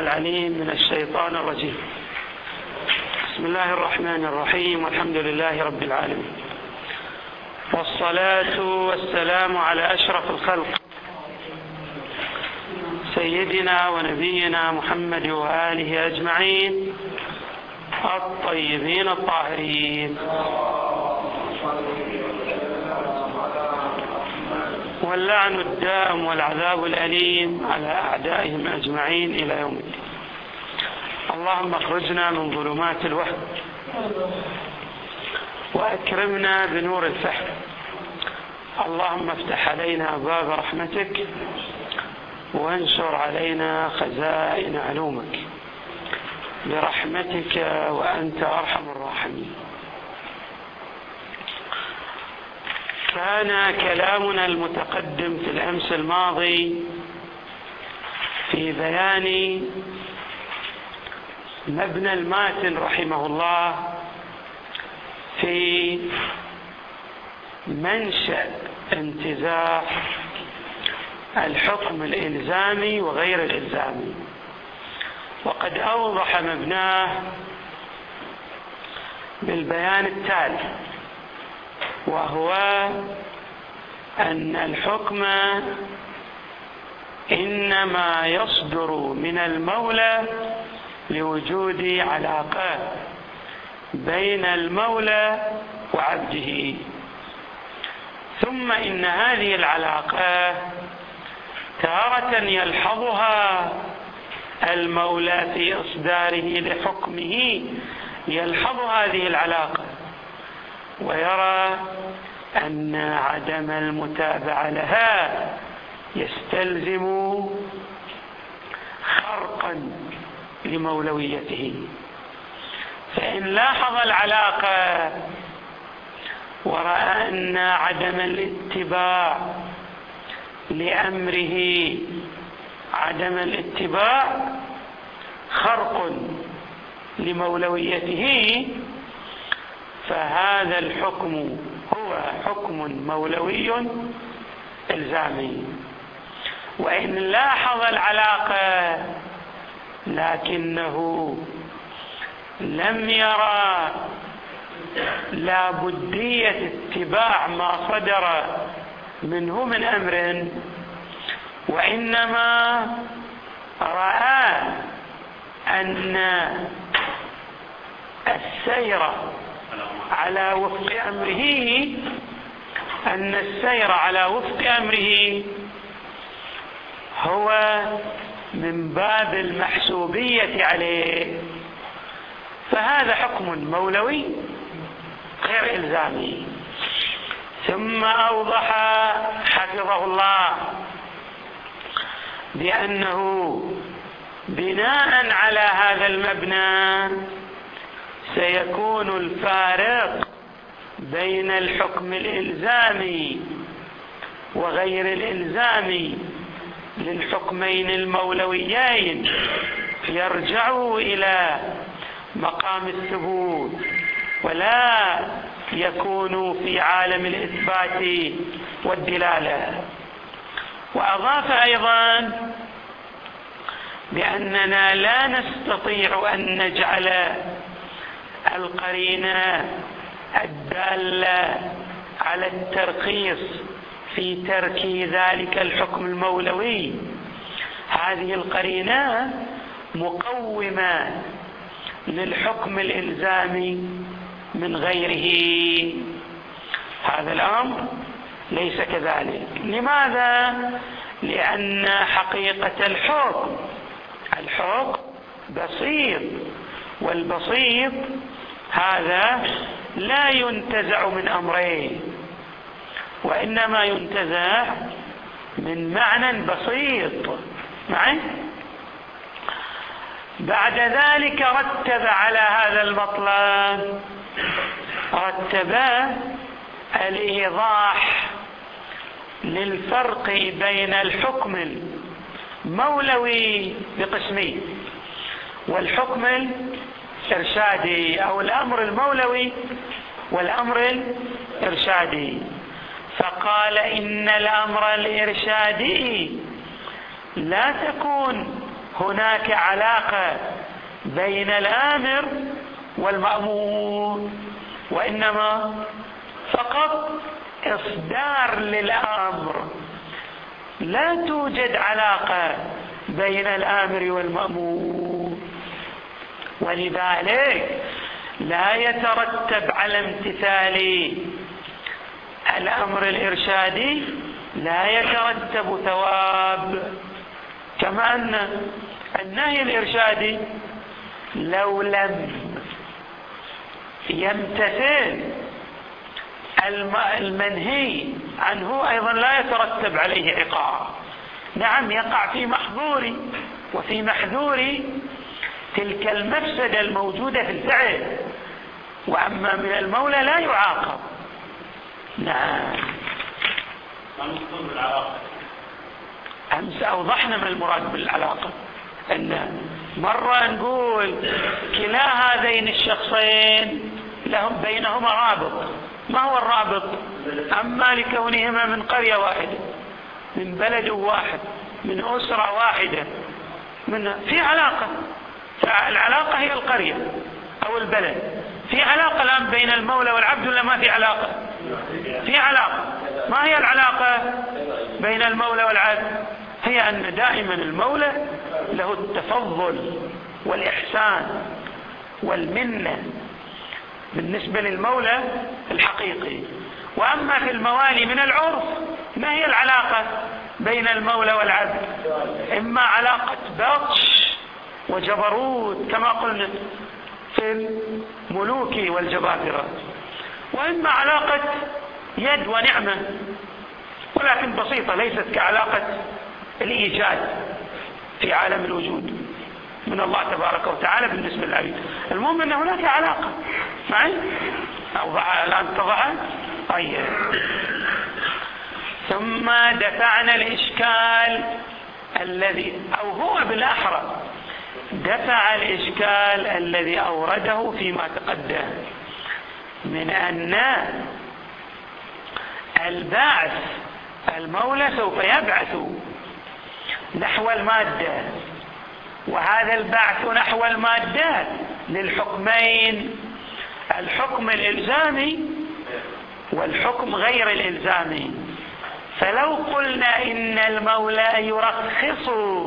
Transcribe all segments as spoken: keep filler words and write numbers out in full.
العليم من الشيطان الرجيم. بسم الله الرحمن الرحيم، والحمد لله رب العالمين، والصلاة والسلام على أشرف الخلق سيدنا ونبينا محمد وآله أجمعين الطيبين الطاهرين، واللعن الدائم والعذاب الأليم على أعدائهم أجمعين إلى يوم الدين. اللهم اخرجنا من ظلمات الوهم وأكرمنا بنور الفهم. اللهم افتح علينا باب رحمتك وانشر علينا خزائن علومك برحمتك وأنت أرحم الراحمين. كان كلامنا المتقدم في الأمس الماضي في بيان مبنى الماتن رحمه الله في منشأ انتزاع الحكم الإلزامي وغير الإلزامي، وقد أوضح مبناه بالبيان التالي، وهو أن الحكم إنما يصدر من المولى لوجود علاقة بين المولى وعبده، ثم إن هذه العلاقة تارة يلحظها المولى في إصداره لحكمه، يلحظ هذه العلاقة ويرى أن عدم المتابعة لها يستلزم خرقا لمولويته، فإن لاحظ العلاقة ورأى أن عدم الاتباع لأمره عدم الاتباع خرق لمولويته، فهذا الحكم هو حكم مولوي إلزامي. وإن لاحظ العلاقة لكنه لم يرى لابدية اتباع ما صدر منه من أمر، وإنما رأى أن السير على وفق أمره أن السير على وفق أمره هو من باب المحسوبية عليه، فهذا حكم مولوي غير إلزامي. ثم أوضح حفظه الله بأنه بناء على هذا المبنى سيكون الفارق بين الحكم الإلزامي وغير الإلزامي للحكمين المولويين يرجع إلى مقام الثبوت، ولا يكون في عالم الإثبات والدلالة. وأضاف أيضا بأننا لا نستطيع أن نجعل القرينة الدالة على الترخيص في ترك ذلك الحكم المولوي، هذه القرينة مقومة للحكم الإلزامي من غيره. هذا الأمر ليس كذلك. لماذا؟ لأن حقيقة الحكم الحكم بسيط، والبسيط هذا لا ينتزع من أمرين، وإنما ينتزع من معنى بسيط معي. بعد ذلك رتب على هذا المطلب رتب الإيضاح للفرق بين الحكم المولوي بقسمين والحكم الإرشادي، أو الأمر المولوي والأمر الإرشادي. فقال إن الأمر الإرشادي لا تكون هناك علاقة بين الآمر والمأمور، وإنما فقط إصدار للأمر، لا توجد علاقة بين الآمر والمأمور. ولذلك لا يترتب على امتثال الأمر الإرشادي لا يترتب ثواب، كما أن النهي الإرشادي لو لم يمتثل المنهي عنه أيضا لا يترتب عليه عقاب. نعم، يقع في محظور وفي محذور تلك المفسدة الموجودة في الفعل، وأما من المولى لا يعاقب. نعم. أمس أوضحنا ما المراد بالعلاقة، أن مرة نقول كلا هذين الشخصين لهم بينهما رابط. ما هو الرابط؟ أما لكونهما من قرية واحدة، من بلد واحد، من أسرة واحدة، من في علاقة، فالعلاقة هي القرية أو البلد. في علاقة الآن بين المولى والعبد ولا ما في علاقة؟ في علاقة. ما هي العلاقة بين المولى والعبد؟ هي أن دائما المولى له التفضل والإحسان والمنة بالنسبة للمولى الحقيقي. وأما في الموالي من العرف ما هي العلاقة بين المولى والعبد؟ إما علاقة بطش وجبروت كما قلنا في الملوك والجبابرة، وإما علاقة يد ونعمة، ولكن بسيطة ليست كعلاقة الإيجاد في عالم الوجود من الله تبارك وتعالى بالنسبة للعبيد. المهم أن هناك علاقة معي أوضع الآن تضعها. طيب، ثم دفعنا الإشكال الذي أو هو بالأحرى دفع الإشكال الذي أورده فيما تقدم من أن البعث المولى سوف يبعث نحو المادة، وهذا البعث نحو المادة للحكمين، الحكم الإلزامي والحكم غير الإلزامي. فلو قلنا إن المولى يرخص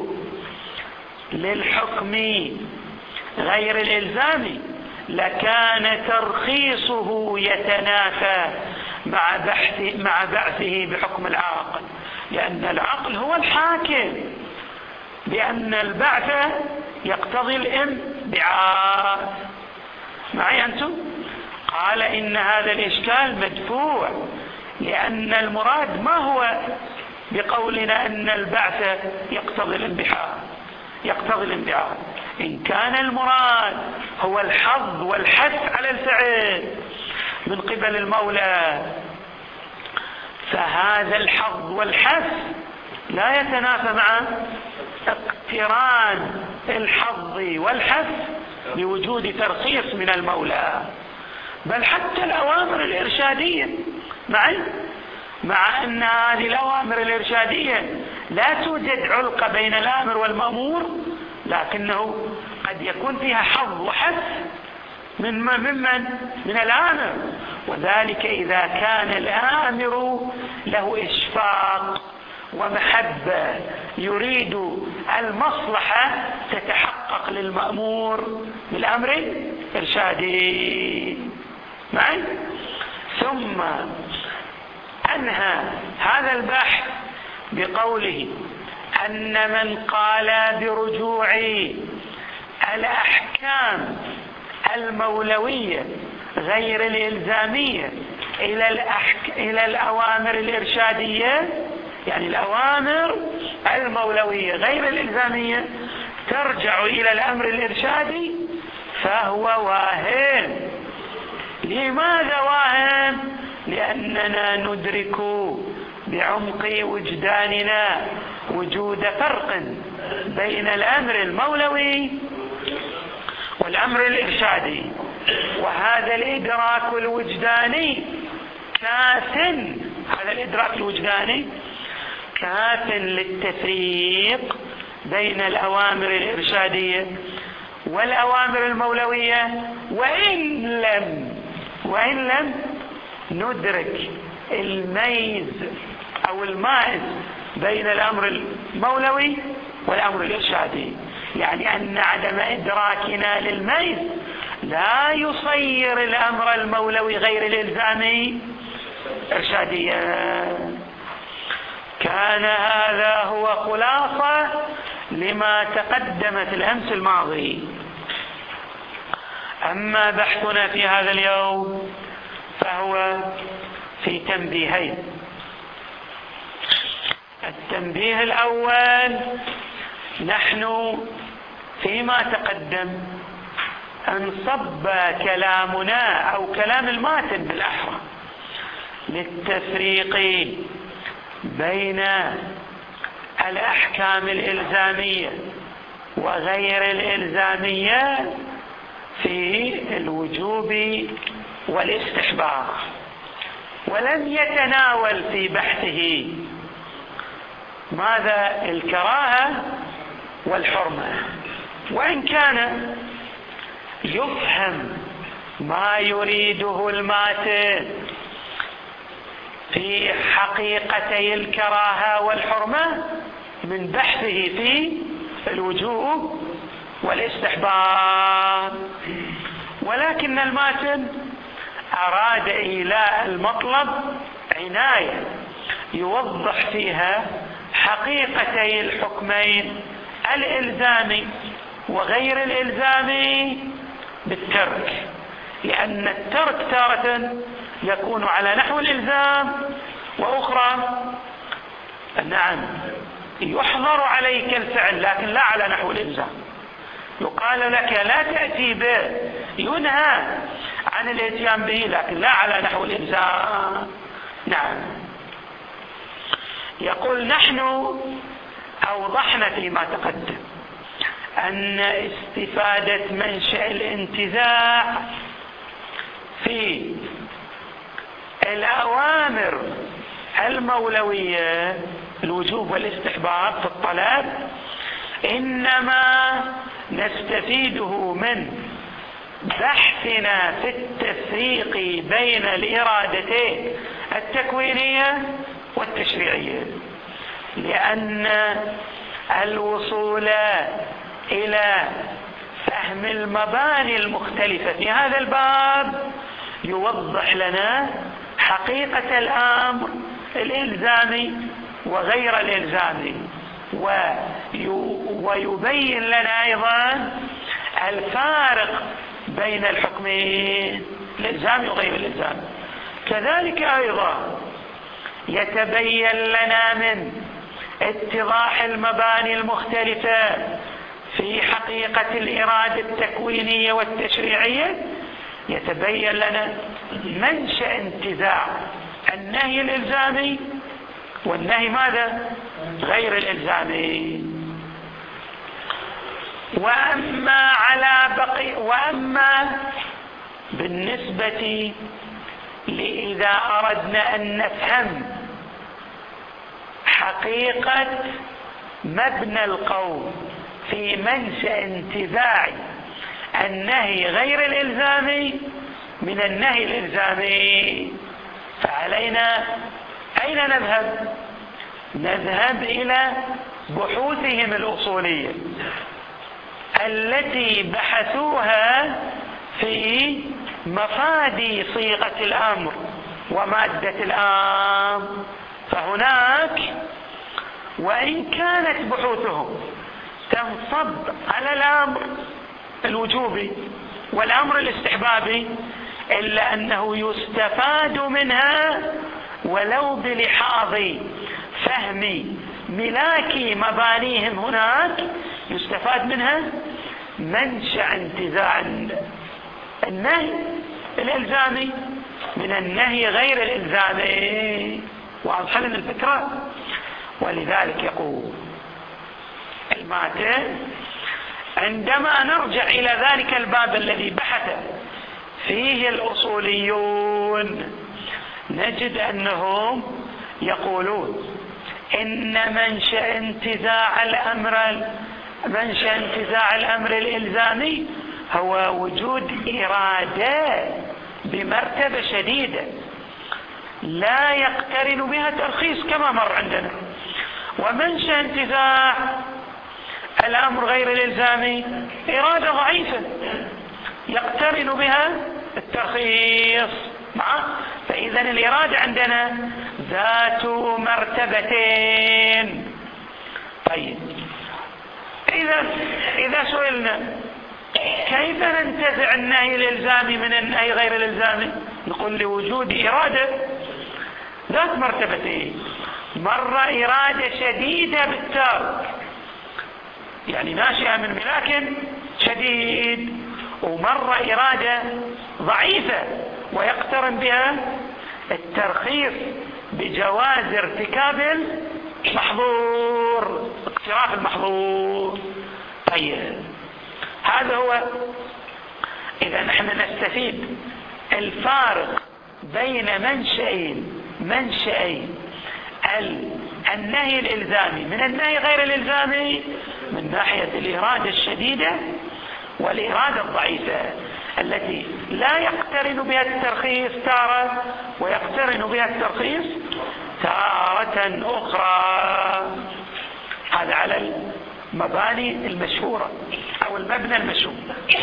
للحكم غير الإلزامي لكان ترخيصه يتنافى مع بحث مع بعثه بحكم العاقل، لأن العقل هو الحاكم بأن البعث يقتضي الانبعاث. معي أنتم؟ قال إن هذا الإشكال مدفوع، لأن المراد ما هو بقولنا أن البعث يقتضي الانبعاث يقتضي الانبعاث إن كان المراد هو الحظ والحث على الفعل من قبل المولى، فهذا الحظ والحث لا يتنافى مع اقتران الحظ والحث بوجود ترخيص من المولى. بل حتى الأوامر الإرشادية معي مع أن هذه الأوامر الإرشادية لا توجد علقة بين الآمر والمأمور، لكنه قد يكون فيها حظ وحث من ممن من الآمر، وذلك إذا كان الآمر له إشفاق ومحبة يريد المصلحة تتحقق للمأمور بالأمر الإرشادي. معي؟ ثم أنهى هذا البحث بقوله أن من قال برجوع الأحكام المولوية غير الإلزامية إلى الأحك... إلى الأوامر الإرشادية، يعني الأوامر المولوية غير الإلزامية ترجع إلى الأمر الإرشادي، فهو واهم. لماذا واهم؟ لأننا ندرك بعمق وجداننا وجود فرق بين الأمر المولوي والأمر الإرشادي، وهذا الإدراك الوجداني كاف هذا الإدراك الوجداني كاف للتفريق بين الأوامر الإرشادية والأوامر المولوية، وإن لم وإن لم ندرك الميز أو المائز بين الأمر المولوي والأمر الإرشادي. يعني أن عدم إدراكنا للميز لا يصير الأمر المولوي غير الإلزامي إرشاديا. كان هذا هو خلاصة لما تقدم في الأمس الماضي. أما بحثنا في هذا اليوم فهو في تنبيهين. التنبيه الأول: نحن فيما تقدم انصب كلامنا أو كلام الماتن بالأحرى للتفريق بين الأحكام الإلزامية وغير الإلزامية في الوجوب والاستحباب، ولم يتناول في بحثه ماذا الكراهة والحرمة، وإن كان يفهم ما يريده الماتن في حقيقتي الكراهة والحرمة من بحثه في الوجوب والاستحباب، ولكن الماتن أراد إيلاء المطلب عناية يوضح فيها حقيقتي الحكمين الإلزامي وغير الإلزامي بالترك، لأن الترك تارة يكون على نحو الإلزام، وأخرى نعم يحظر عليك الفعل لكن لا على نحو الإلزام. يقال لك لا تأتي به، ينهى عن الاتيان به لكن لا على نحو الإلزام. نعم. يقول: نحن أوضحنا فيما تقدم أن استفادة منشأ الانتزاع في الأوامر المولوية الوجوب والاستحباب في الطلب إنما نستفيده من بحثنا في التفريق بين الإرادتين التكوينية والتشريعية، لأن الوصول إلى فهم المباني المختلفة في هذا الباب يوضح لنا حقيقة الأمر الإلزامي وغير الإلزامي، ويبين لنا أيضا الفارق بين الحكمين الإلزامي وغير الإلزامي. كذلك أيضا يتبين لنا من اتضاح المباني المختلفة في حقيقة الإرادة التكوينية والتشريعية يتبين لنا منشأ انتزاع النهي الإلزامي والنهي ماذا؟ غير الإلزامي. وأما على بقي وأما بالنسبة لإذا أردنا أن نفهم حقيقة مبنى القول في منشأ انتزاع النهي غير الإلزامي من النهي الإلزامي، فعلينا أين نذهب؟ نذهب إلى بحوثهم الأصولية التي بحثوها في مفادي صيغة الأمر ومادة الأمر. فهناك وإن كانت بحوثهم تنصب على الأمر الوجوبي والأمر الاستحبابي إلا أنه يستفاد منها ولو بلحاظ فهم ملاك مبانيهم هناك يستفاد منها منشأ انتزاع النهي الإلزامي من النهي غير الإلزامي. واضح لنا الفكرة؟ ولذلك يقول الماتن: عندما نرجع إلى ذلك الباب الذي بحث فيه الأصوليون نجد أنهم يقولون إن منشأ انتزاع الأمر منشأ انتزاع الأمر الإلزامي هو وجود إرادة بمرتبة شديدة لا يقترن بها ترخيص كما مر عندنا. ومنشأ انتزاع الأمر غير الإلزامي إرادة ضعيفة يقترن بها الترخيص معه. فإذا الإرادة عندنا ذات مرتبتين. طيب إذا إذا سئلنا كيف ننتزع النهي الإلزامي من النهي غير الإلزامي، نقول لوجود إرادة ذات مرتبتين. مرة إرادة شديدة بالترك يعني ناشئة من ملاك شديد، ومرة إرادة ضعيفة ويقترن بها الترخيص بجواز ارتكاب المحظور، اقتراف المحظور. طيب هذا هو. إذا نحن نستفيد الفارق بين منشأين منشأين النهي الإلزامي من النهي غير الإلزامي من ناحية الإرادة الشديدة والإرادة الضعيفة التي لا يقترن بها الترخيص تارة ويقترن بها الترخيص تارة أخرى. هذا على المباني المشهورة أو المبنى المشهور.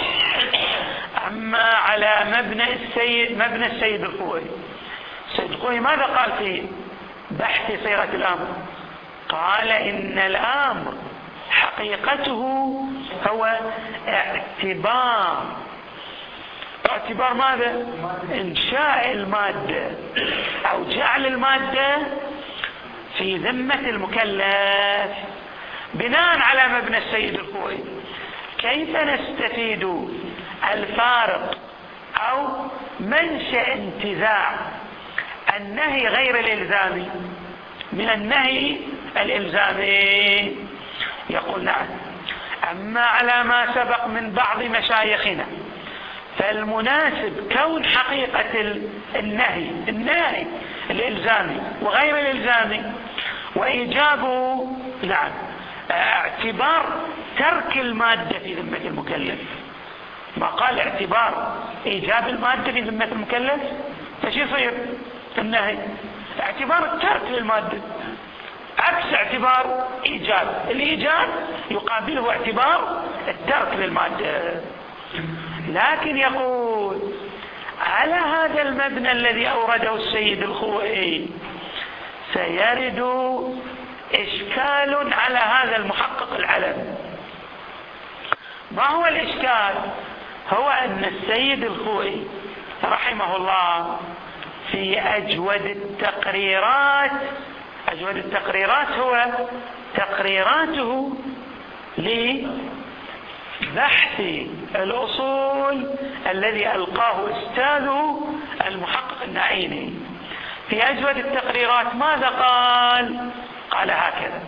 أما على مبنى السيد مبنى السيد الخوئي، السيد الخوئي ماذا قال في بحث صيغة الأمر؟ قال إن الأمر حقيقته هو اعتبار اعتبار ماذا؟ إنشاء المادة أو جعل المادة في ذمة المكلف بناء على مبنى السيد الخوئي. كيف نستفيد الفارق أو منشأ انتزاع النهي غير الإلزامي من النهي الإلزامي؟ يقول نعم. أما على ما سبق من بعض مشايخنا فالمناسب كون حقيقة النهي النهي الإلزامي وغير الإلزامي وإيجابه نعم اعتبار ترك المادة في ذمة المكلف. ما قال اعتبار إيجاب المادة في ذمة المكلف، فش يصير النهي؟ اعتبار الترك للمادة عكس اعتبار إيجاب. الإيجاب يقابله اعتبار الترك للمادة. لكن يقول على هذا المبنى الذي أورده السيد الخوئي سيرد إشكال على هذا المحقق العلم. ما هو الإشكال؟ هو أن السيد الخوئي رحمه الله في أجود التقريرات أجود التقريرات هو تقريراته لبحث الأصول الذي ألقاه أستاذه المحقق النعيمي. في أجود التقريرات ماذا قال؟ قال هكذا: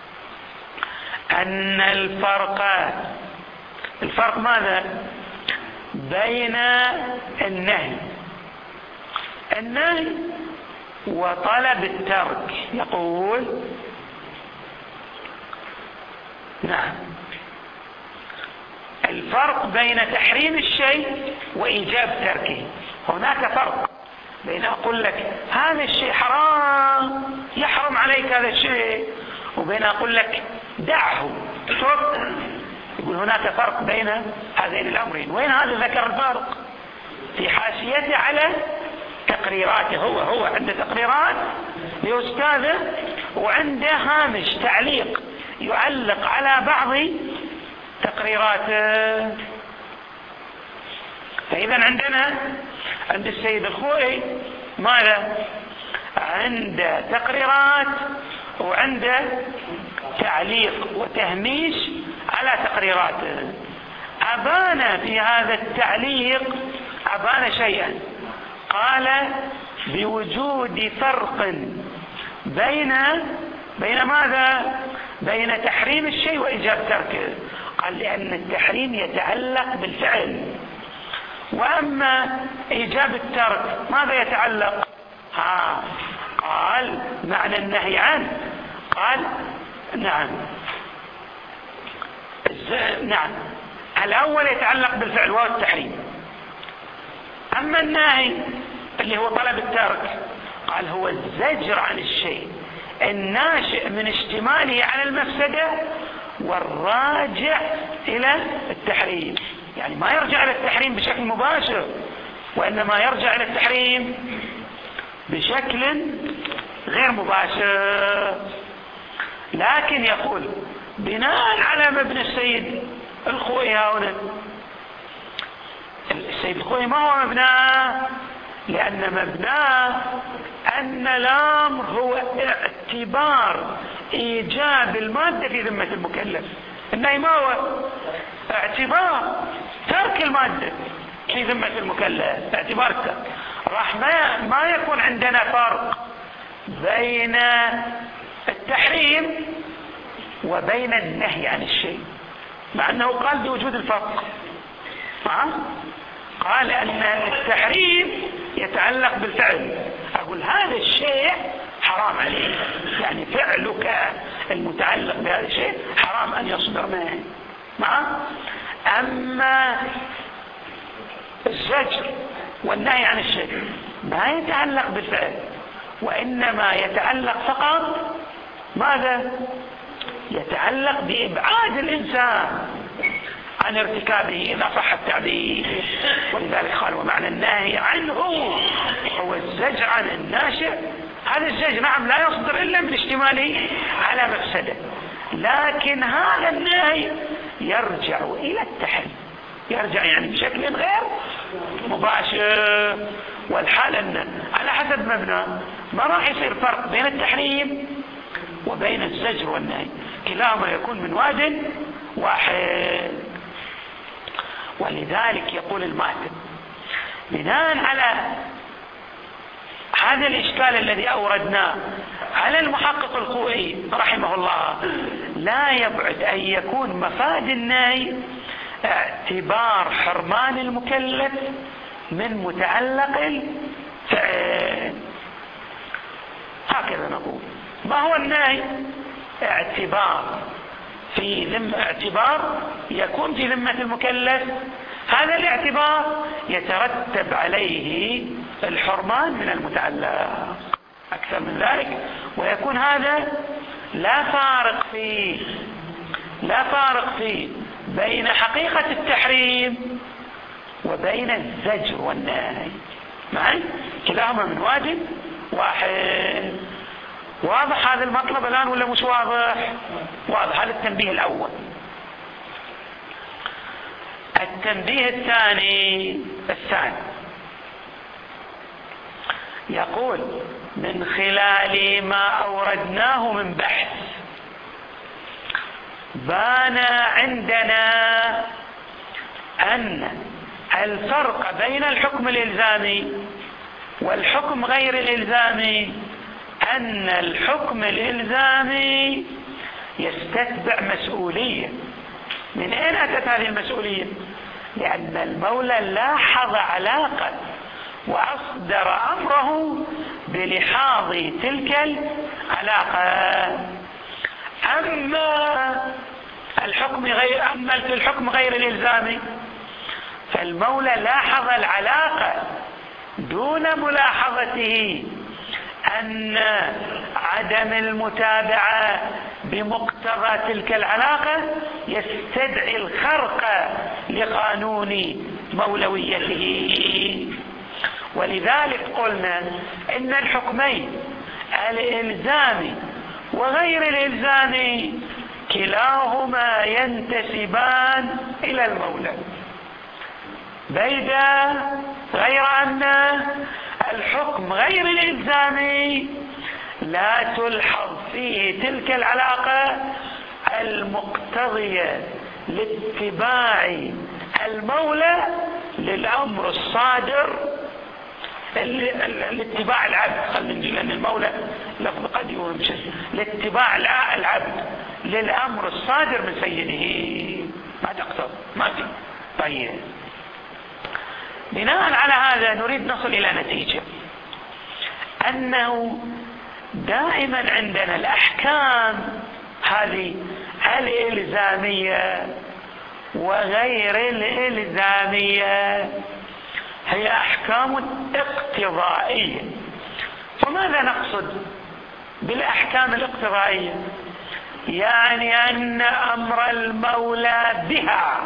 أن الفرق الفرق ماذا؟ بين النهي النهي وطلب الترك. يقول نعم الفرق بين تحريم الشيء وإيجاب تركه. هناك فرق بين أقول لك هذا الشيء حرام يحرم عليك هذا الشيء وبين أقول لك دعه اترك. يقول هناك فرق بين هذين الأمرين. وين هذا ذكر الفرق؟ في حاشيته على تقريراته. هو هو عنده تقريرات لأستاذه وعنده هامش تعليق يعلق على بعض تقريراته. فإذا عندنا عند السيد الخوئي ماذا؟ عنده تقريرات وعنده تعليق وتهميش على تقريراته. أبان في هذا التعليق أبان شيئا، قال بوجود فرق بين بين ماذا؟ بين تحريم الشيء وإيجاب تركه. قال لأن التحريم يتعلق بالفعل، وأما إيجاب الترك ماذا يتعلق؟ ها قال معنى النهي عنه قال نعم نعم الأول يتعلق بالفعل وهو التحريم. أما النهي اللي هو طلب الترك قال هو الزجر عن الشيء الناشئ من اشتماله على المفسدة والراجع إلى التحريم، يعني ما يرجع إلى التحريم بشكل مباشر وإنما يرجع إلى التحريم بشكل غير مباشر. لكن يقول بناء على مبنى السيد الخوئي هنا، السيد الخوئي ما هو مبناه؟ لأن مبناه أن الأمر هو اعتبار إيجاب المادة في ذمة المكلف. النهي ما هو؟ اعتبار ترك المادة في ذمة المكلف، اعتبار الترك. راح ما, ما يكون عندنا فرق بين التحريم وبين النهي عن الشيء، مع أنه قال بوجود الفرق. قال أن التحريم يتعلق بالفعل، أقول هذا الشيء حرام عليه، يعني فعلك المتعلق بهذا الشيء حرام أن يصدر منه. أما الزجر والنهي عن الشيء ما يتعلق بالفعل، وإنما يتعلق فقط ماذا؟ يتعلق بإبعاد الإنسان عن ارتكابه إذا صح التعبير. ولذلك قال ومعنى النهي عنه هو الزجر عن الناشئ. هذا الزجر نعم لا يصدر إلا من اشتماله على مفسده، لكن هذا النهي يرجع إلى التحريم، يرجع يعني بشكل غير مباشر. والحال أن على حسب مبنى ما راح يصير فرق بين التحريم وبين الزجر والنهي، كلاهما يكون من واد واحد. ولذلك يقول الماتن بناء على هذا الإشكال الذي أوردناه على المحقق الخوئي رحمه الله، لا يبعد أن يكون مفاد النهي اعتبار حرمان المكلف من متعلق الفعل. هكذا نقول ما هو النهي؟ اعتبار في ذم اعتبار يكون في ذمة المكلف، هذا الاعتبار يترتب عليه الحرمان من المتعلق. أكثر من ذلك ويكون هذا لا فارق فيه لا فارق فيه بين حقيقة التحريم وبين الزجر والنهي، معي كلاهما من واجب واحد. واضح هذا المطلب الآن ولا مش واضح؟ واضح. هذا التنبيه الأول. التنبيه الثاني الثاني يقول من خلال ما أوردناه من بحث بان عندنا أن الفرق بين الحكم الإلزامي والحكم غير الإلزامي أن الحكم الإلزامي يستتبع مسؤولية. من أين أتت هذه المسؤولية؟ لأن المولى لاحظ علاقة وأصدر أمره بلحاظ تلك العلاقة. أما الحكم غير أما الحكم غير الإلزامي فالمولى لاحظ العلاقة دون ملاحظته أن عدم المتابعة بمقتضى تلك العلاقة يستدعي الخرق لقانون مولويته. ولذلك قلنا إن الحكمين الإلزامي وغير الإلزامي كلاهما ينتسبان إلى المولى، بيدا غير أن الحكم غير الإلزامي لا تلحظ فيه تلك العلاقة المقتضية لاتباع المولى للأمر الصادر، لاتباع العبد، خلينا نقول لأن المولى لفظ قد يوهم شيء، لاتباع العبد للأمر الصادر من سيده. ما تقصد ما في. طيب بناء على هذا نريد نصل إلى نتيجة أنه دائما عندنا الأحكام هذه الإلزامية وغير الإلزامية هي أحكام اقتضائية. وماذا نقصد بالأحكام الاقتضائية؟ يعني أن أمر المولى بها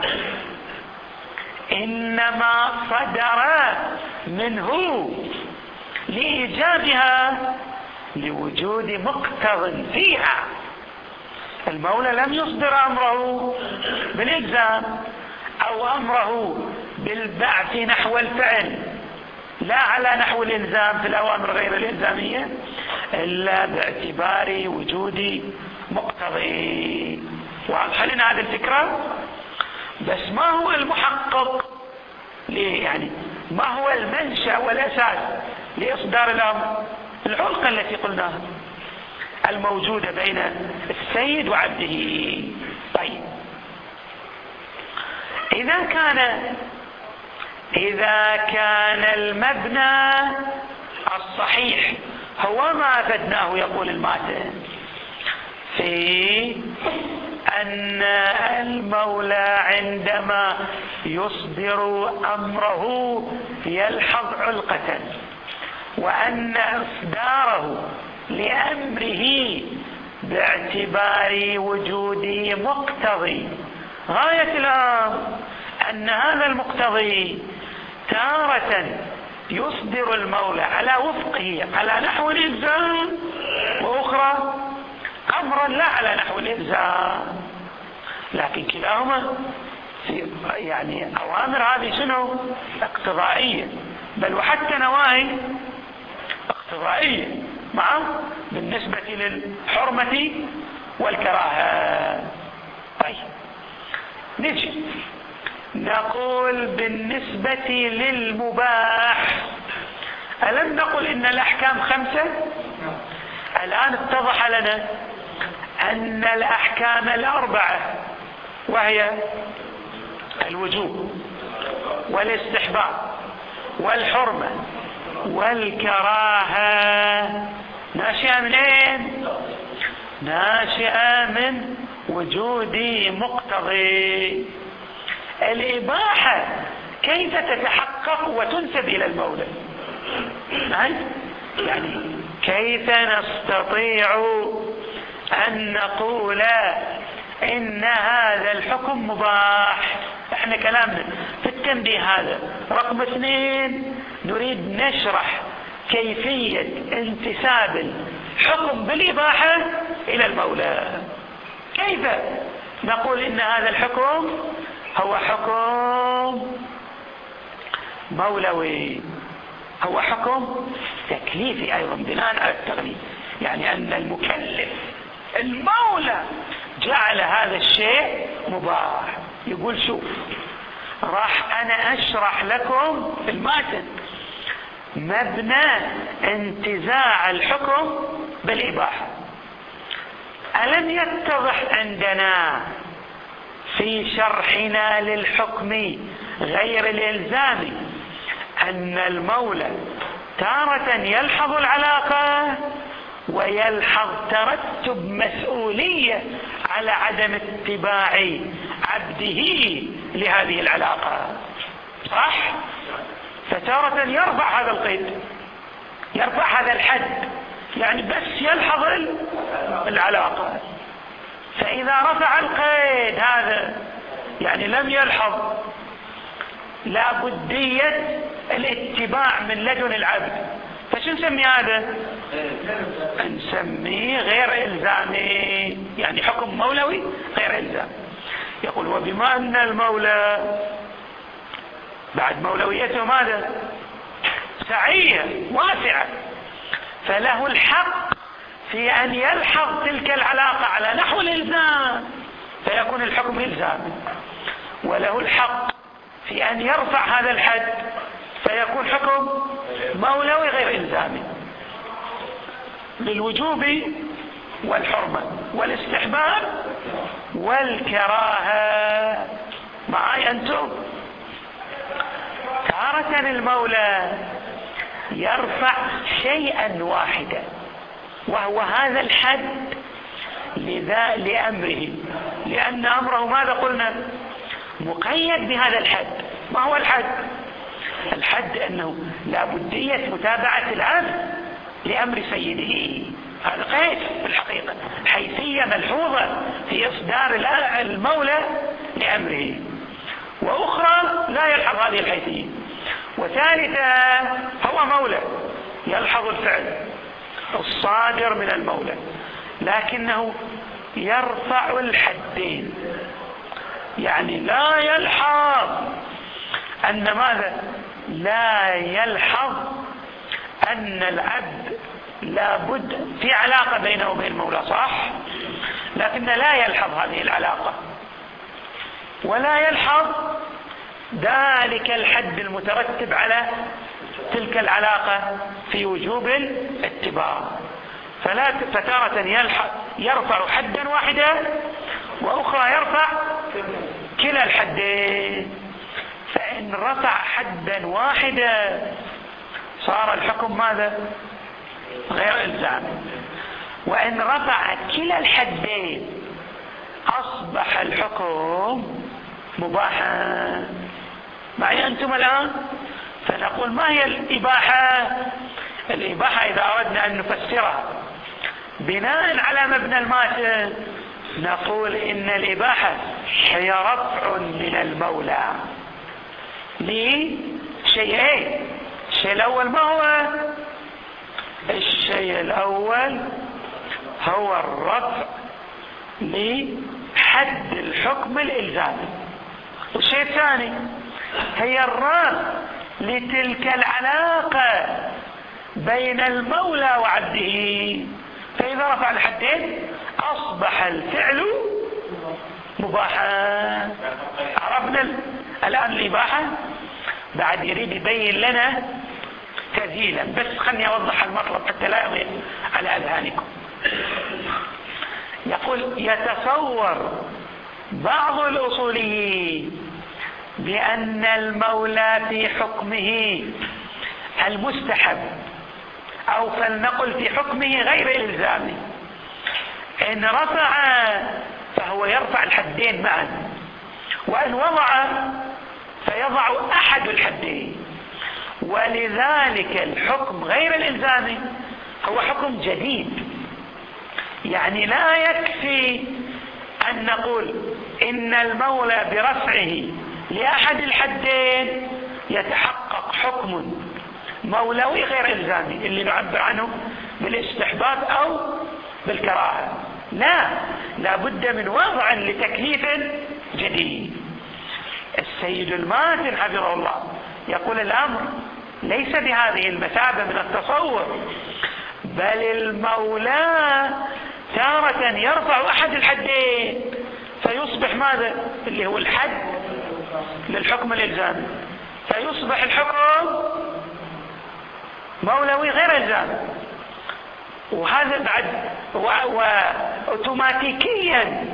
إنما صدر منه لإيجابها لوجود مقتض فيها. المولى لم يصدر أمره بالإلزام أو أمره بالبعث نحو الفعل، لا على نحو الإلزام في الأوامر غير الإلزامية، إلا باعتبار وجود مقتضي. واضح لنا هذه الفكرة؟ بس ما هو المحقق ليه؟ يعني ما هو المنشأ والأساس لإصدار الأمر؟ العلقة التي قلناها الموجودة بين السيد وعبده. طيب إذا كان إذا كان المبنى الصحيح هو ما أفدناه، يقول الماتن، في أن المولى عندما يصدر أمره يلحظ علقة، وأن إصداره لأمره باعتبار وجود مقتضي. غاية الأمر أن هذا المقتضي تارة يصدر المولى على وفقه على نحو الإلزام، وأخرى أمرا لا على نحو الإلزام، لكن كلاهما في يعني أوامر هذه شنو؟ اقتضائية، بل وحتى نواهي اقتضائية معه بالنسبة للحرمة والكراهة. طيب نجي نقول بالنسبة للمباح، ألم نقل إن الأحكام خمسة؟ الآن اتضح لنا أن الأحكام الأربعة وهي الوجوب والاستحباب والحرمة والكراهة ناشئة من أين؟ ناشئة من وجود مقتضي. الإباحة كيف تتحقق وتنسب إلى المولى؟ يعني كيف نستطيع أن نقول إن هذا الحكم مباح؟ احنا كلامنا في التنبيه هذا رقم اثنين، نريد نشرح كيفية انتساب الحكم بالإباحة إلى المولى. كيف نقول إن هذا الحكم هو حكم مولوي، هو حكم تكليفي أيضا بناء على التغليب، يعني أن المكلف المولى جعل هذا الشيء مباح. يقول شوف، راح أنا أشرح لكم في الماتن مبنى انتزاع الحكم بالإباحة. ألم يتضح عندنا في شرحنا للحكم غير الإلزامي أن المولى تارة يلحظ العلاقة ويلحظ ترتب مسؤولية على عدم اتباع عبده لهذه العلاقة، صح؟ فتارة يرفع هذا القيد، يرفع هذا الحد، يعني بس يلحظ العلاقة. فإذا رفع القيد هذا يعني لم يلحظ لا بدية الاتباع من لدن العبد، فشو نسمي هذا؟ نسميه غير إلزامي، يعني حكم مولوي غير إلزامي. يقول وبما أن المولى بعد مولويته ماذا؟ سعية واسعة، فله الحق في أن يلحظ تلك العلاقة على نحو الإلزام فيكون الحكم إلزامي، وله الحق في أن يرفع هذا الحد فيكون حكم مولوي غير إلزامي للوجوب والحرمة والاستحباب والكراهة. معي أنتم؟ تارة المولى يرفع شيئا واحدا وهو هذا الحد لذا لأمره، لأن أمره ماذا قلنا؟ مقيد بهذا الحد. ما هو الحد؟ الحد أنه لا بدية متابعة العبد لأمر سيده، هذا قيد في الحقيقة، حيثية ملحوظة في إصدار المولى لأمره، وأخرى لا يلحظ هذه الحيثية، وثالثة هو مولى يلحظ الفعل الصادر من المولى، لكنه يرفع الحدين، يعني لا يلحظ أن ماذا؟ لا يلحظ أن العبد لابد في علاقة بينه وبين المولى، صح؟ لكن لا يلحظ هذه العلاقة، ولا يلحظ ذلك الحد المترتب على تلك العلاقة في وجوب الاتباع، فلا فتارة يلحظ يرفع حدا واحدا، وأخرى يرفع كلا الحدين. فإن رفع حدا واحدا صار الحكم ماذا؟ غير إلزامي، وإن رفع كلا الحدين أصبح الحكم مباحا. معي أنتم الآن؟ فنقول ما هي الإباحة؟ الإباحة إذا أردنا أن نفسرها بناء على مبنى الماتن نقول إن الإباحة هي رفع من المولى لشيئين. الشيء الأول ما هو؟ الشيء الأول هو الرفع لحد الحكم الإلزامي، والشيء الثاني هي الرفع لتلك العلاقة بين المولى وعبده. فإذا رفع الحدين أصبح الفعل مباحا. عرفنا الآن الإباحة؟ بعد يريد يبين لنا تزيلا، بس خلني أوضح المطلب حتى لا يضيع على أذهانكم. يقول يتصور بعض الأصوليين بأن المولى في حكمه المستحب، أو فلنقل في حكمه غير الإلزامي، إن رفع فهو يرفع الحدين معا، وإن وضع فيضع أحد الحدين، ولذلك الحكم غير الإلزامي هو حكم جديد. يعني لا يكفي أن نقول إن المولى برفعه لأحد الحدين يتحقق حكم مولوي غير إلزامي اللي نعبر عنه بالاستحباب أو بالكراهة، لا، لا بد من وضع لتكليف جديد. السيد الماتن حفظه الله يقول الأمر ليس بهذه المثابة من التصور، بل المولى تارة يرفع أحد الحدين فيصبح ماذا؟ اللي هو الحد للحكم الإلزامي، فيصبح الحكم مولوي غير إلزامي، وهذا بعد وأوتوماتيكيا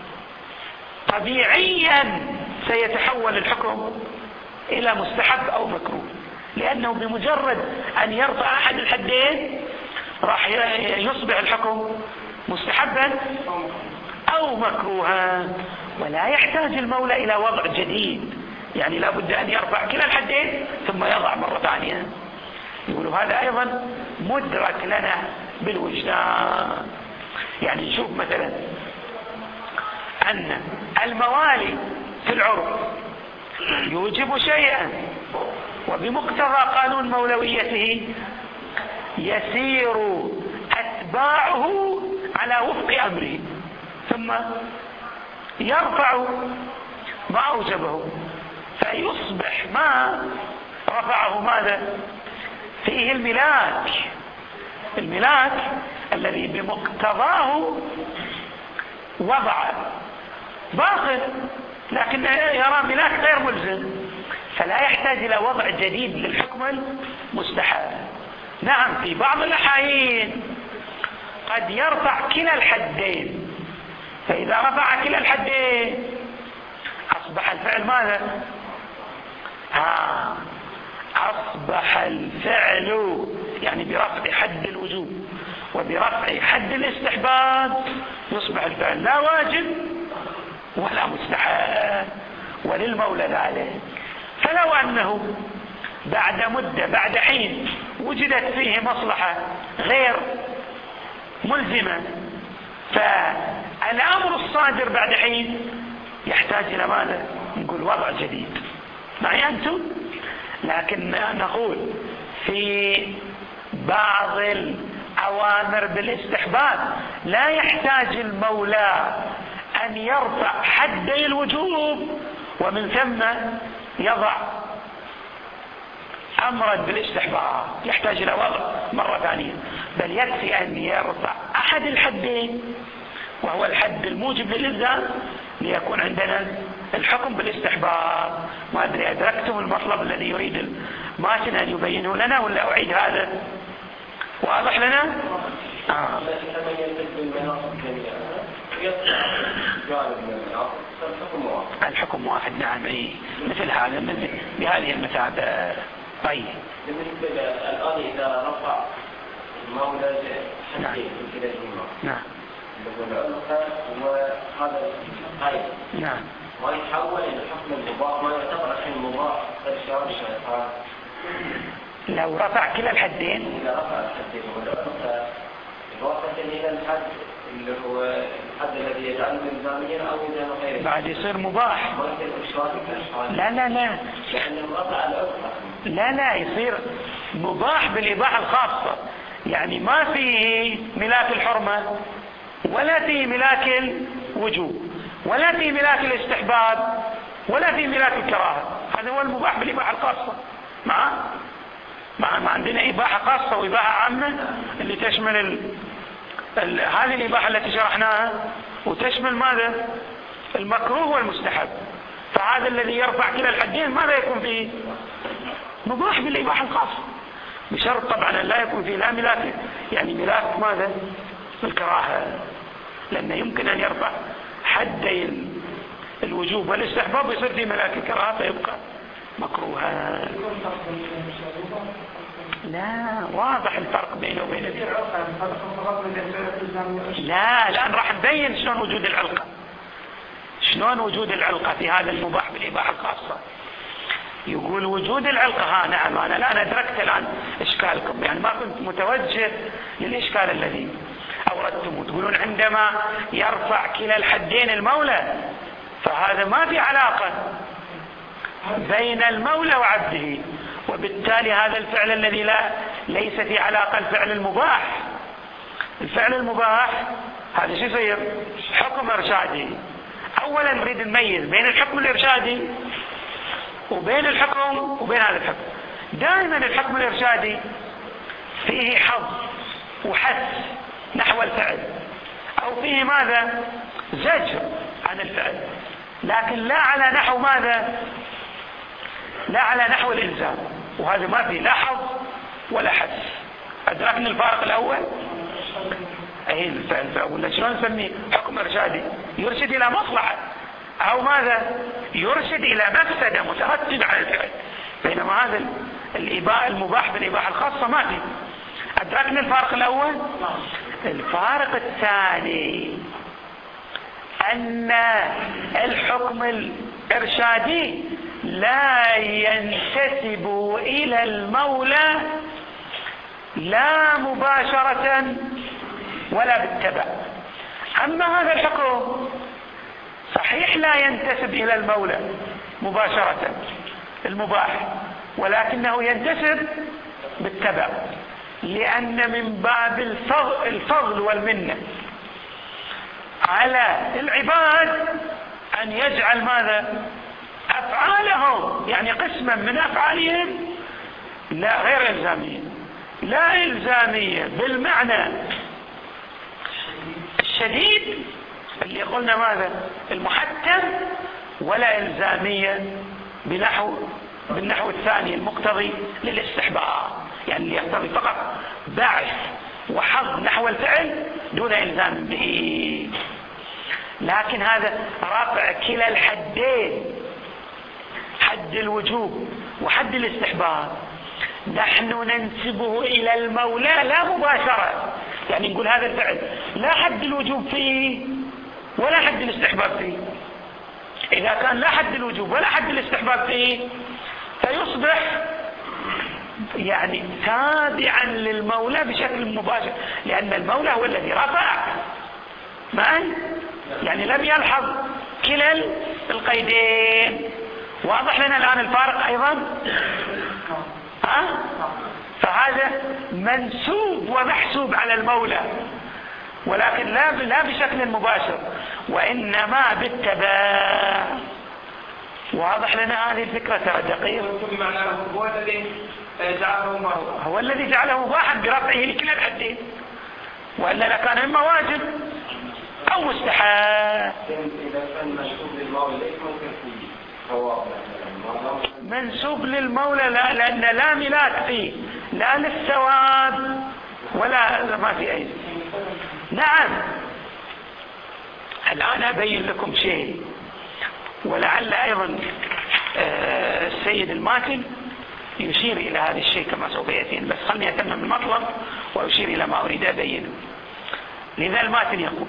طبيعيا سيتحول الحكم إلى مستحب أو مكروه، لأنه بمجرد أن يرفع أحد الحدين راح يصبح الحكم مستحبا أو مكروها، ولا يحتاج المولى إلى وضع جديد. يعني لا بد أن يرفع كلا الحدين ثم يضع مرة ثانية. يقولوا هذا أيضا مدرك لنا بالوجدان. يعني نشوف مثلا أن الموالي في العرف يوجب شيئا، وبمقتضى قانون مولويته يسير أتباعه على وفق أمره، ثم يرفع ما أوجبه، فيصبح ما رفعه ماذا؟ فيه الملاك، الملاك الذي بمقتضاه وضع باطل، لكن يرى ملاك غير ملزم، فلا يحتاج إلى وضع جديد للحكم المستحب. نعم في بعض الأحايين قد يرفع كلا الحدين، فإذا رفع كلا الحدين أصبح الفعل ماذا؟ آه أصبح الفعل يعني برفع حد الوجوب وبرفع حد الاستحباب يصبح الفعل لا واجب ولا مستحب وللمولى ذلك. فلو أنه بعد مدة بعد حين وجدت فيه مصلحة غير ملزمة، فالأمر الصادر بعد حين يحتاج إلى ماذا؟ نقول وضع جديد. معي أنتم؟ لكن نقول في بعض الأوامر بالاستحباب لا يحتاج المولى أن يرفع حدي الوجوب ومن ثم يضع أمرا بالاستحباب، يحتاج إلى وضع مرة ثانية، بل يكفي أن يرفع أحد الحدين وهو الحد الموجب للإلزام ليكون عندنا الحكم بالاستحباب. ما أدري أدركتم المطلب الذي يريد الماتن أن يبينه لنا ولا أعيد هذا؟ واضح لنا؟ آه. الحكم واحد. نعم. إيه مثل هذا مثل بهذه المثابة. طيب بالنسبة الآن إذا رفع المولى حدين في كليهما نعم العلقة وهذا القيد نعم ما يتحول إلى حكم المباح، ما يعتبر الحين المباح إرشاد الشيطان. لو رفع كلا الحدين إذا رفع الحدين والعلقة إضافة إلى الحد اللي هو الحد الذي يجعله إلزاميا أو إذا غيره بعد يصير مباح. ما يصير إرشاد الشيطان. لا لا لا لأنه رفع العلقة. لا لا يصير مباح بالإباحة الخاصة، يعني ما فيه ملاك الحرمة ولا فيه ملاك الوجوب ولا فيه ملاك الاستحباب ولا فيه ملاك الكراهة. هذا هو المباح بالإباحة الخاصة. مع مع ما عندنا إباحة خاصة وإباحة عامة اللي تشمل ال... ال... هذه الإباحة التي شرحناها وتشمل ماذا؟ المكروه والمستحب. فهذا الذي يرفع كلا الحدين ماذا يكون فيه؟ مباح بالإباحة الخاصة، بشرط طبعا أن لا يكون فيه لا ملاك، يعني ملاك ماذا؟ الكراهة، لأنه يمكن أن يرفع حدي الوجوب والاستحباب ويصير فيه ملاك الكراهة فيبقى مكروها. لا واضح الفرق بينه وبين لا الآن راح نبين شلون وجود العلقة، شلون وجود العلقة في هذا المباح بالإباحة الخاصة. يقول وجود العلقة. ها نعم أنا الآن أدركت الآن إشكالكم، يعني ما كنت متوجه للإشكال الذي أوردتم. تقولون عندما يرفع كلا الحدين المولى فهذا ما في علاقة بين المولى وعبده، وبالتالي هذا الفعل الذي لا ليس في علاقة الفعل المباح. الفعل المباح هذا شو يصير؟ حكم إرشادي. أولا نريد نميز بين الحكم الإرشادي وبين الحكم وبين هذا الحكم. دائما الحكم الإرشادي فيه حظ وحث نحو الفعل أو فيه ماذا؟ زجر عن الفعل، لكن لا على نحو ماذا؟ لا على نحو الإلزام، وهذا ما فيه لا حظ ولا حث. أدركنا الفارق الأول؟ أي الفعل فأقول شلون نسميه حكم إرشادي؟ يرشد إلى مصلحة أو ماذا؟ يرشد إلى مفسدة مترتبة على الفعل، بينما هذا الإباحة المباح بالإباحة الخاصة ما فيه. أدركنا الفارق الأول؟ الفارق الثاني أن الحكم الإرشادي لا ينتسب إلى المولى لا مباشرة ولا بالتبع. أما هذا الحكم صحيح لا ينتسب إلى المولى مباشرة المباح، ولكنه ينتسب بالتبع، لأن من باب الفضل, الفضل والمنة على العباد أن يجعل ماذا؟ أفعالهم، يعني قسما من أفعالهم لا غير إلزامية، لا إلزامية بالمعنى الشديد اللي قلنا ماذا؟ المحتم، ولا إلزامية بنحو بالنحو الثاني المقتضي للاستحباب، يعني اللي يقتضي فقط بعث وحظ نحو الفعل دون إلزام به. لكن هذا رفع كلا الحدين، حد الوجوب وحد الاستحباب، نحن ننسبه إلى المولى لا مباشرة، يعني نقول هذا الفعل لا حد الوجوب فيه ولا حد الاستحباب فيه. إذا كان لا حد الوجوب ولا حد الاستحباب فيه فيصبح يعني تابعا للمولى بشكل مباشر، لأن المولى هو الذي رفع معا، يعني لم يلحظ كلا القيدين. واضح لنا الآن الفارق أيضا؟ ها؟ فهذا منسوب ومحسوب على المولى، ولكن لا لا بشكل مباشر، وإنما بالتبع. واضح لنا هذه الفكرة دقيقة؟ هو الذي جعله هو الذي جعله مباحا برفعه لكلا الحدين، وإلا لكان إما واجب أو مستحب. إذا كان منسوب للمولى ليس ممكن فيه ثواب، منسوب للمولى لا، لأن لا ملاك فيه لا للثواب ولا ما في أي. نعم. الآن أبين لكم شيء، ولعل أيضا السيد الماتن يشير إلى هذا الشيء كما سوف يأتين، بس خلني أتمم المطلب وأشير إلى ما أريد أبينه. لذا الماتن يقول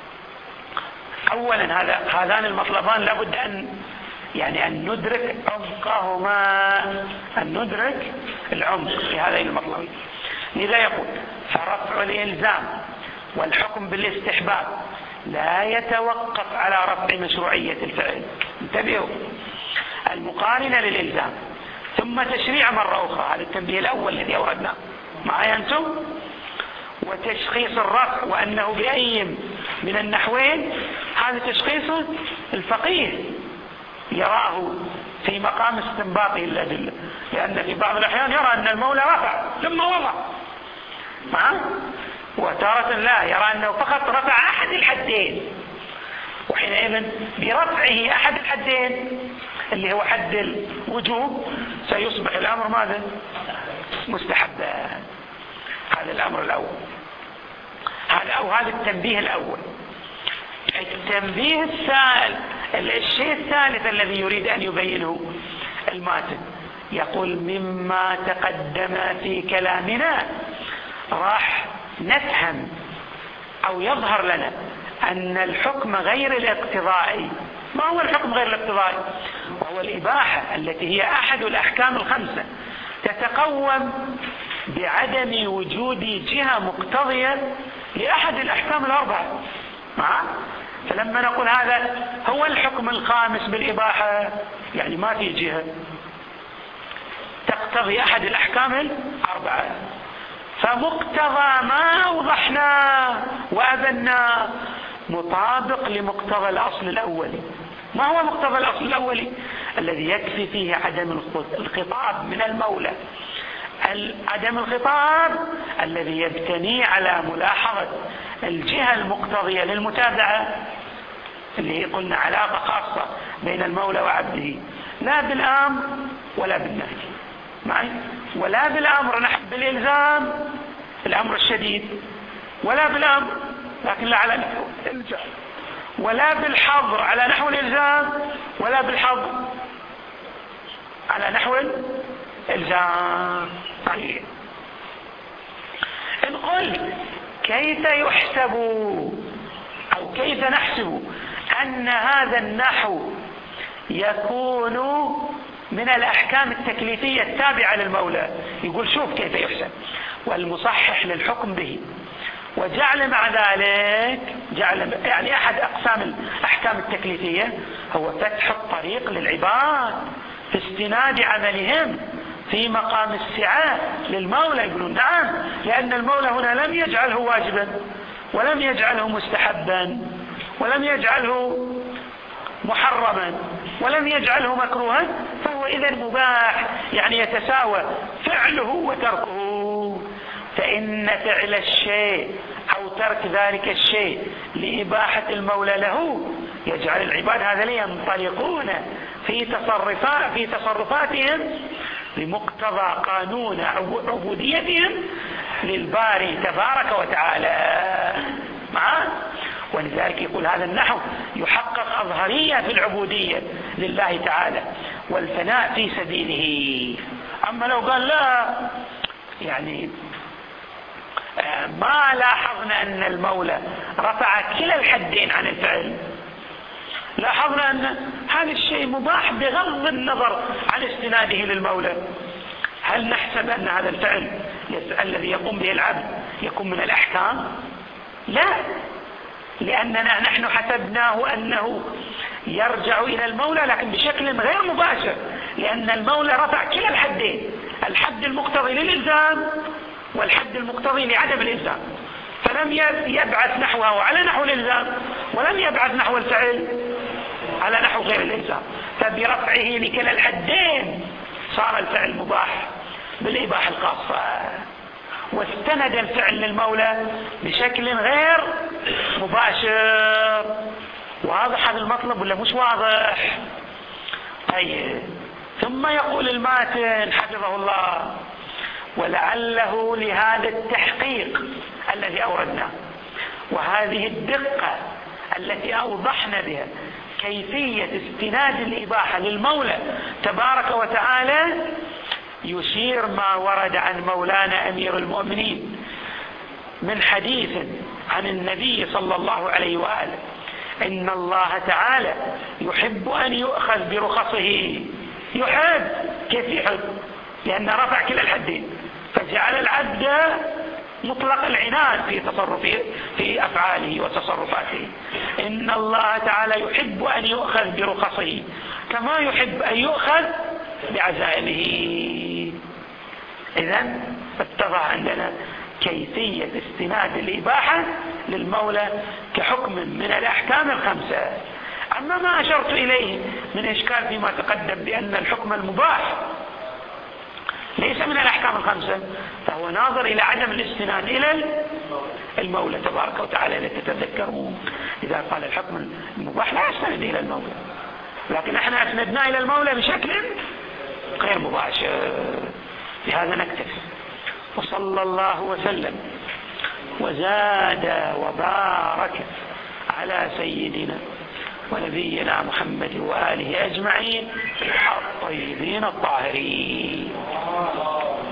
أولا هذا هذان المطلبان لابد أن يعني أن ندرك عمقهما، أن ندرك العمق في هذين المطلبين. لذا يقول فرفع الإلزام والحكم بالاستحباب لا يتوقف على رفع مشروعية الفعل. انتبهوا، المقارنة للإلزام ثم تشريع مرة أخرى، هذا التنبيه الأول الذي أوردناه معي أنتم، وتشخيص الرفع وأنه بأي من النحوين، هذا تشخيص الفقيه يراه في مقام استنباطه الأدلة، لأن في بعض الأحيان يرى أن المولى رفع ثم وضع معه، وتارة لا يرى أنه فقط رفع أحد الحدين، وحينئذ برفعه أحد الحدين اللي هو حد الوجوب سيصبح الأمر ماذا؟ مستحبا. هذا الأمر الأول، هذا أو هذا التنبيه الأول. التنبيه الثالث، الشيء الثالث الذي يريد أن يبينه الماتن، يقول مما تقدم في كلامنا راح نفهم أو يظهر لنا أن الحكم غير الاقتضائي. ما هو الحكم غير الاقتضائي؟ وهو الإباحة التي هي أحد الأحكام الخمسة، تتقوم بعدم وجود جهة مقتضية لأحد الأحكام الأربعة. فلما نقول هذا هو الحكم الخامس بالإباحة، يعني ما في جهة تقتضي أحد الأحكام الأربعة، فمقتضى ما أوضحناه وأبناه مطابق لمقتضى الأصل الأولي. ما هو مقتضى الأصل الأولي؟ الذي يكفي فيه عدم الخطاب من المولى، عدم الخطاب الذي يبتني على ملاحظة الجهة المقتضية للمتابعة، اللي قلنا علاقة خاصة بين المولى وعبده، لا بالأمر ولا بالنهي معي، ولا بالأمر نحو بالإلزام الأمر الشديد، ولا بالأمر لكن لا على نحو الإلزام، ولا بالحظر على نحو الإلزام، ولا بالحظر على نحو الإلزام. صحيح. إن قلت كيف يحسب أو كيف نحسب أن هذا النحو يكون من الأحكام التكليفية التابعة للمولى، يقول شوف كيف يحسب، والمصحح للحكم به وجعل مع ذلك جعل يعني أحد أقسام الأحكام التكليفية هو فتح الطريق للعباد في استناد عملهم في مقام السعة للمولى. يقولون نعم، لأن المولى هنا لم يجعله واجبا ولم يجعله مستحبا ولم يجعله محرما ولم يجعله مكروها، فهو إذا مباح، يعني يتساوى فعله وتركه. فإن فعل الشيء أو ترك ذلك الشيء لإباحة المولى له يجعل العباد هذا ينطلقون في تصرفات في تصرفاتهم بمقتضى قانون عبوديتهم للباري تبارك وتعالى معه. ولذلك يقول هذا النحو يحقق أظهرية في العبودية لله تعالى والفناء في سبيله. أما لو قال لا يعني ما لاحظنا أن المولى رفع كلا الحدين عن الفعل، لاحظنا أن هذا الشيء مباح بغض النظر عن استناده للمولى. هل نحسب أن هذا الفعل الذي يقوم به العبد يكون من الأحكام؟ لا، لأننا نحن حسبناه أنه يرجع إلى المولى لكن بشكل غير مباشر، لأن المولى رفع كلا الحدين، الحد المقتضي للإلزام والحد المقتضي لعدم الإلزام، فلم يبعث نحوه على نحو الإلزام ولم يبعث نحو الفعل على نحو غير الإلزام، فبرفعه لكلا الحدين صار الفعل مباح بالإباحة الخاصة، واستند الفعل للمولى بشكل غير مباشر. واضح هذا المطلب ولا مش واضح؟ طيب، ثم يقول الماتن حفظه الله: ولعله لهذا التحقيق الذي أوردناه وهذه الدقة التي أوضحنا بها كيفية استناد الإباحة للمولى تبارك وتعالى يشير ما ورد عن مولانا أمير المؤمنين من حديث عن النبي صلى الله عليه وآله إن الله تعالى يحب أن يؤخذ برخصه. يحب، كيف يحب؟ لأن رفع كلا الحدين فجعل العبد مطلق العنان في تصرفه في أفعاله وتصرفاته. إن الله تعالى يحب أن يؤخذ برخصه كما يحب أن يؤخذ بعزائمه. إذن اتضح عندنا كيفية استناد الإباحة للمولى كحكم من الأحكام الخمسة. أما ما أشرت إليه من إشكال فيما تقدم بأن الحكم المباح ليس من الأحكام الخمسة، فهو ناظر إلى عدم الاستناد إلى المولى تبارك وتعالى. لتتذكرون إذا قال الحكم المباح لا يستند إلى المولى، لكن احنا أسندنا إلى المولى بشكل غير مباشر. بهذا نكتفي، وصلى الله وسلم وزاد وبارك على سيدنا ونبينا محمد وآله أجمعين الطيبين الطاهرين.